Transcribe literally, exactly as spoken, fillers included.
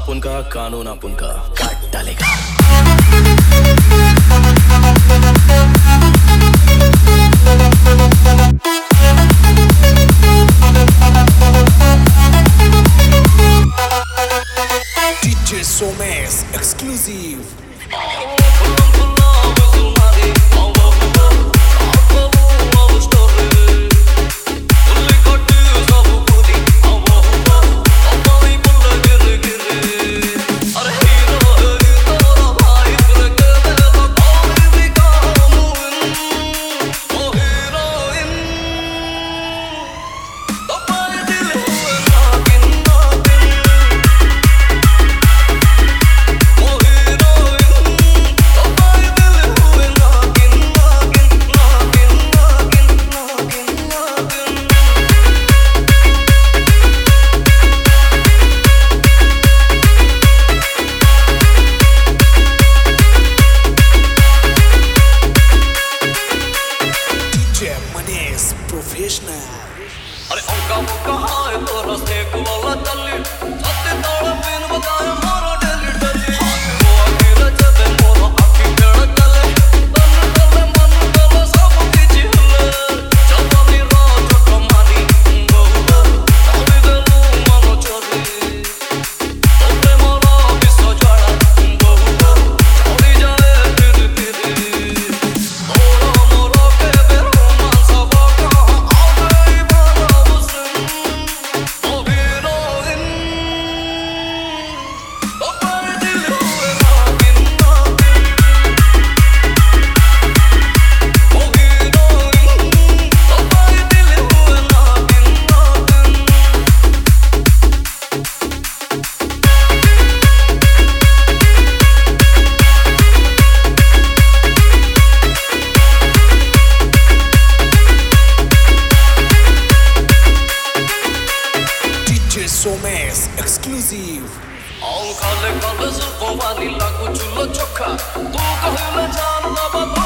आपण का कानून आपण का काट डालेगा। D J Somes exclusive. Professional. अरे औका मौका हाय तो रस्ते को वाला चली छत्ते ताला पिन बजाए मोरो डेली डेली वो आखिर रचते मोरो आखिर चढ़ चले तन तले मन तले सब किछि हले जवानी रात कमानी बहु अभी दिलू मनो चोरी तोते मोरो विश्व ज्वाला बहु चली जाए फिर फिर मोरो मोरो के बेरोमान सब Somes exclusive. All काले काले जुल्फों वाली लागू चुल्लो चोखा तू कहले जान ना बता